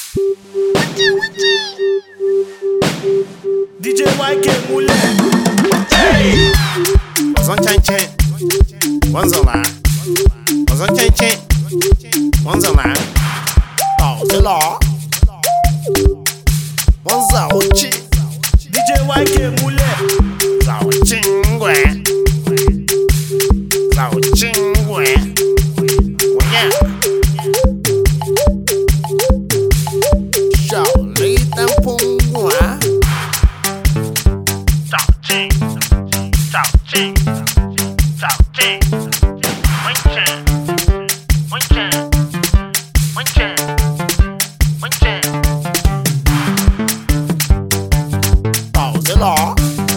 DJ YK Mule. Hey! What's on chain chain? One's a lie. What's on chain chain? One's a lie. Oh, the law. One's a ochi. DJ YK Mule. Zao chingwe. Zao chingwe. Yeah. Shao Li Dan Peng Hua. Zao Jing. Zao Jing. Zao Jing. Wen Chen. Wen Chen. Wen Chen. Wen Chen. Bao Zhe Law.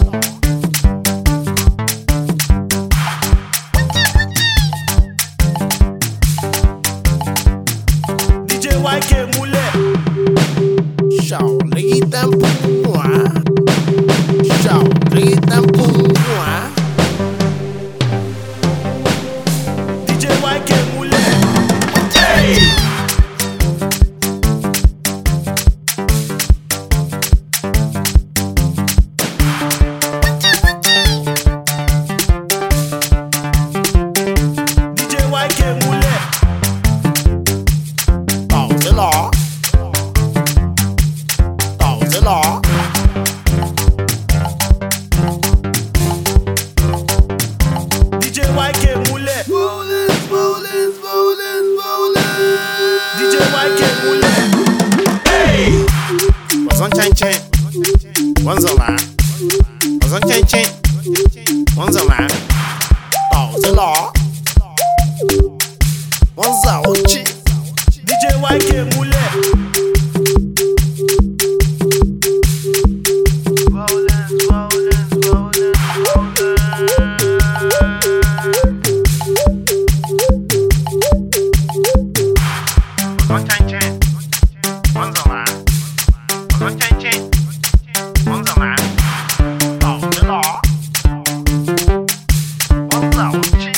DJ YK Mule. Shao Li Dan Peng Hua. Shao Li Dan Peng Hua. DJ YK Mule. Hey! DJ YK Mule. Bao Zhe Law. Bao Zhe Law. DJ YK Mule. DJ YK Mule. Hey! What's on chain chain? One's a lie. What's on chain chain? One's a lie. Bao Zhe Law. One's a ochi. DJ YK Mule. What's on chain chain? One's a lie. What's on chain chain? One's a lie. Bao Zhe Law. One's a ochi.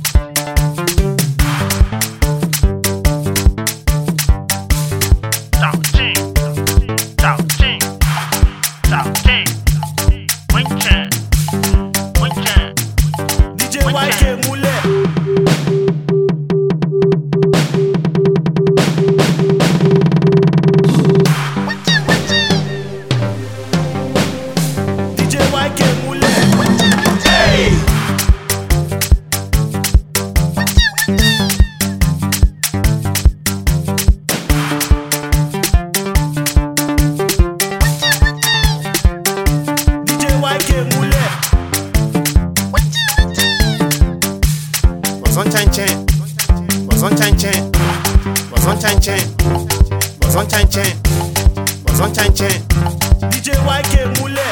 Zao Jing. Zao Jing. Zao Jing. Wen Chen. Wen Chen. DJ YK Mule. DJ YK Mule. Hey! DJ YK Mule. What's on chain chain? What's on chain chain? What's on chain chain? What's on chain chain? What's on chain chain? DJ YK Mule.